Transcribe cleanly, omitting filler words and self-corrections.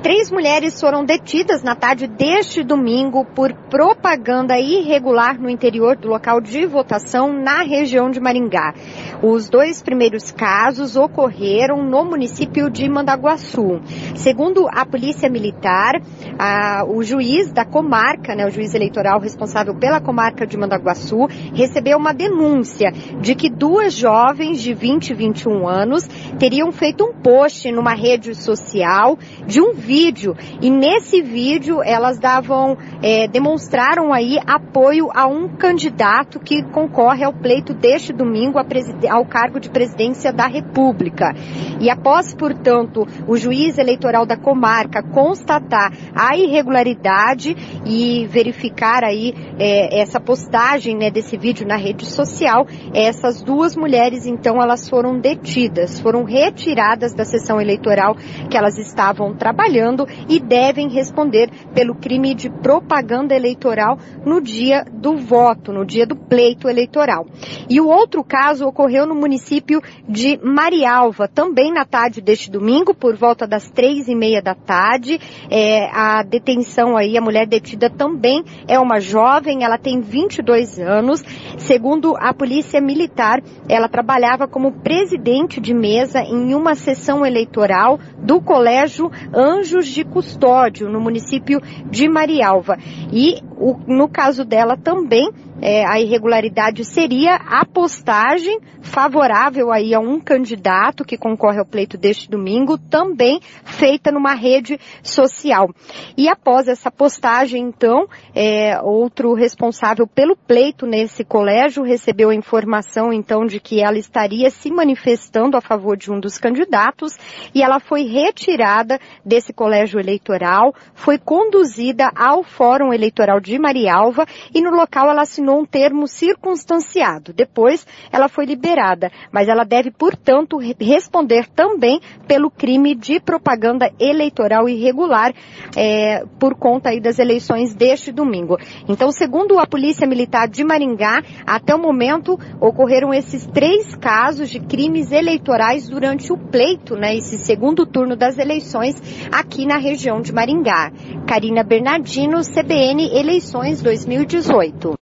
3 mulheres foram detidas na tarde deste domingo por propaganda irregular no interior do local de votação na região de Maringá. Os 2 primeiros casos ocorreram no município de Mandaguaçu. Segundo a Polícia Militar, o juiz da comarca, o juiz eleitoral responsável pela comarca de Mandaguaçu, recebeu uma denúncia de que 2 jovens de 20 e 21 anos teriam feito um post numa rede social de um vídeo, e nesse vídeo elas demonstraram aí apoio a um candidato que concorre ao pleito deste domingo ao cargo de presidência da República. E após, portanto, o juiz eleitoral da comarca constatar a irregularidade e verificar aí essa postagem, desse vídeo na rede social, essas 2 mulheres, então, elas foram detidas, foram retiradas da sessão eleitoral que elas estavam trabalhando e devem responder pelo crime de propaganda eleitoral no dia do voto, no dia do pleito eleitoral. E o outro caso ocorreu no município de Marialva, também na tarde deste domingo, por volta das 3:30 da tarde. A detenção aí, a mulher detida também é uma jovem, ela tem 22 anos. Segundo a Polícia Militar, ela trabalhava como presidente de mesa em uma sessão eleitoral do Colégio Anjos de Custódio, no município de Marialva. E no caso dela também, a irregularidade seria a postagem favorável aí a um candidato que concorre ao pleito deste domingo, também feita numa rede social. E após essa postagem, então, outro responsável pelo pleito nesse colégio recebeu a informação, então, de que ela estaria se manifestando a favor de um dos candidatos, e ela foi retirada desse colégio eleitoral, foi conduzida ao Fórum Eleitoral de Marialva, e no local ela assinou um termo circunstanciado. Depois, ela foi liberada, mas ela deve, portanto, responder também pelo crime de propaganda eleitoral irregular por conta aí das eleições deste domingo. Então, segundo a Polícia Militar de Maringá, até o momento ocorreram esses 3 casos de crimes eleitorais durante o pleito, esse segundo turno das eleições aqui na região de Maringá. Karina Bernardino, CBN Eleições 2018.